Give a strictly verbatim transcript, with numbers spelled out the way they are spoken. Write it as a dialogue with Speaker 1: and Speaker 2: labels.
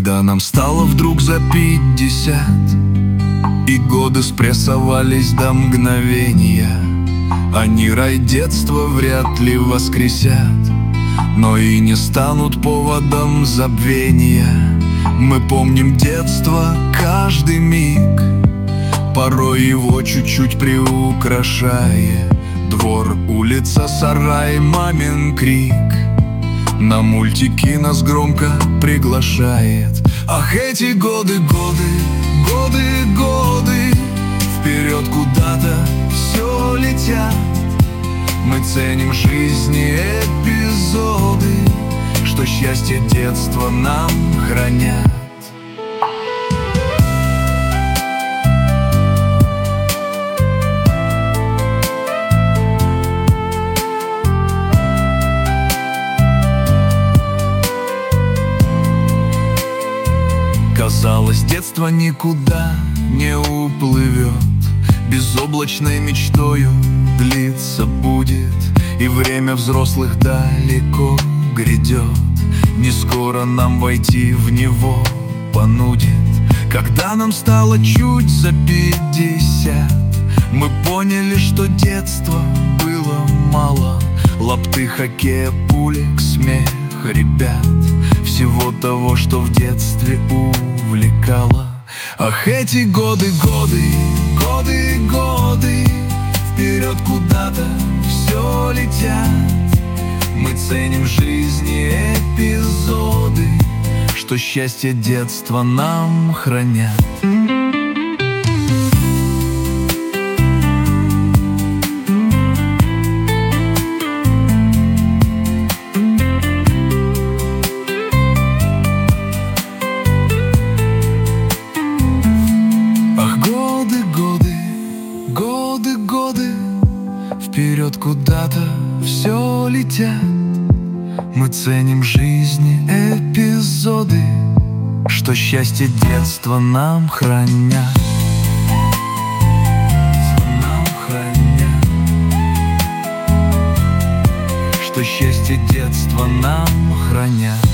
Speaker 1: Когда нам стало вдруг за пятьдесят, и годы спрессовались до мгновения, они рай детства вряд ли воскресят, но и не станут поводом забвения. Мы помним детство каждый миг, порой его чуть-чуть приукрашая. Двор, улица, сарай, мамин крик, на мультики нас громко приглашает. Ах, эти годы, годы, годы, годы, вперед куда-то все летят. Мы ценим жизни эпизоды, что счастье детства нам хранят. Казалось, детство никуда не уплывет, безоблачной мечтою длиться будет, и время взрослых далеко грядет. Не скоро нам войти в него понудит. Когда нам стало чуть за пятьдесят, мы поняли, что детства было мало. Лапты, хоккея, пулек, смех ребят, всего того, что в детстве увлекало. Ах, эти годы, годы, годы, годы, вперед куда-то все летят. Мы ценим жизни эпизоды, что счастье детства нам хранят. Вперед куда-то все летят. Мы ценим жизни эпизоды, что счастье детства нам хранят. Нам хранят. Что счастье детства нам хранят.